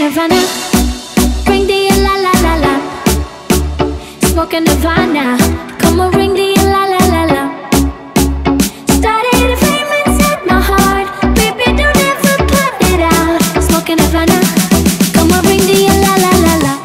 Nirvana, bring the la la la la. Smoking Nirvana, come on, ring the la la la la. Started a flame inside my heart, baby, don't ever put it out. Smoking Nirvana, come on, ring the la la la la.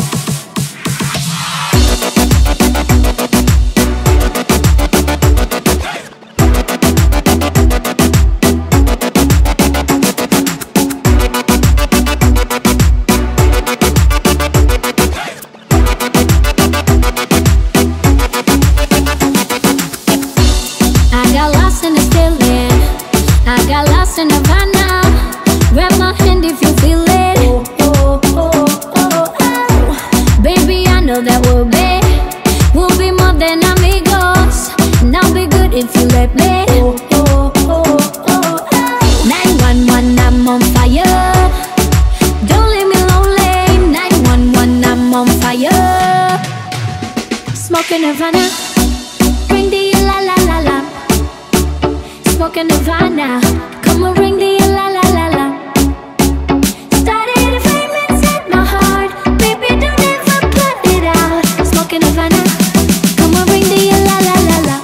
In Havana, grab my hand if you feel it. Oh, oh, oh, oh, oh. Baby, I know that we'll be more than amigos. And I'll be good if you let me. Oh, oh, oh, oh, oh. 911, I'm on fire. Don't leave me lonely. 911, I'm on fire. Smoking Havana, bring the la la la la. Smoking Havana, come on, ring the la la la la. Started a flame inside my heart, baby, don't ever put it out. Smoking Havana, come on, ring the la la la la.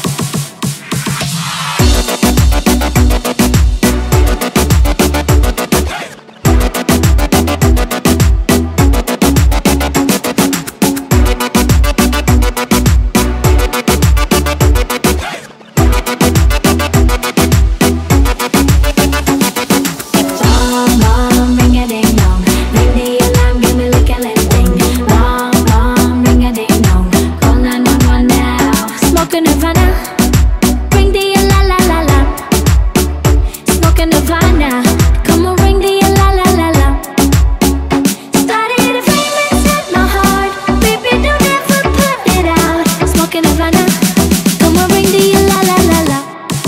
Nirvana, bring the la la la la. Smoking Nirvana, come on, ring the la la la la. Started a flame inside my heart, baby, don't ever put it out. Smoking Nirvana, come on, ring the la la la la.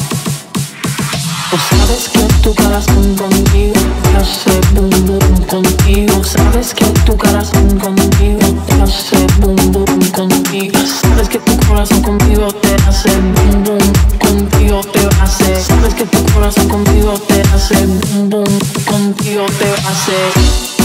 Sabes que tu corazón conmigo te hace boom boom contigo. Sabes que tu corazón conmigo te hace boom boom contigo. Sabes que tu corazón conmigo te hace boom boom contigo te hace. Sabes que tu corazón conmigo te hace boom boom contigo te hace.